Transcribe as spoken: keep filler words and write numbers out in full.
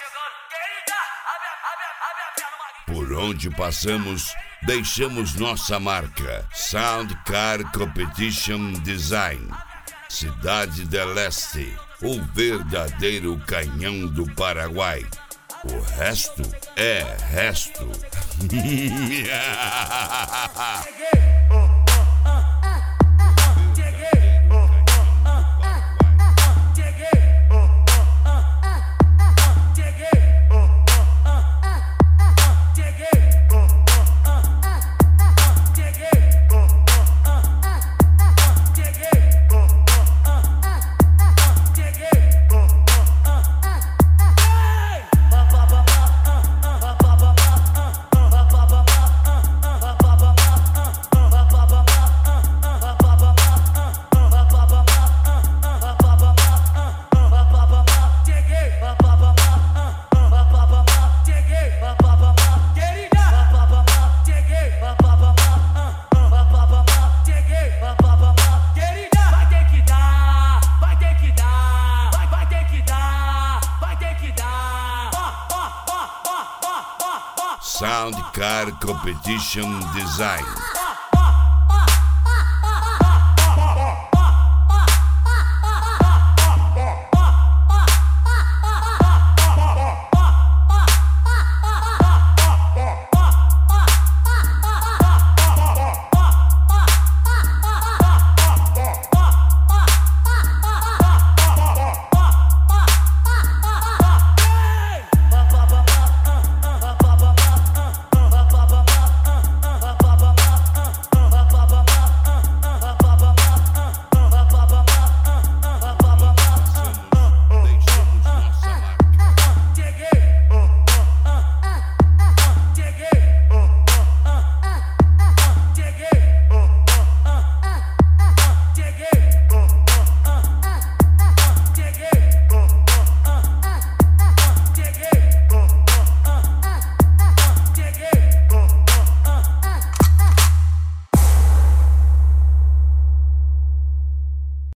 Por onde passamos, deixamos nossa marca. Sound Car Competition Design. Cidade del Este, o verdadeiro canhão do Paraguai. O resto é resto. Sound Car Competition Design.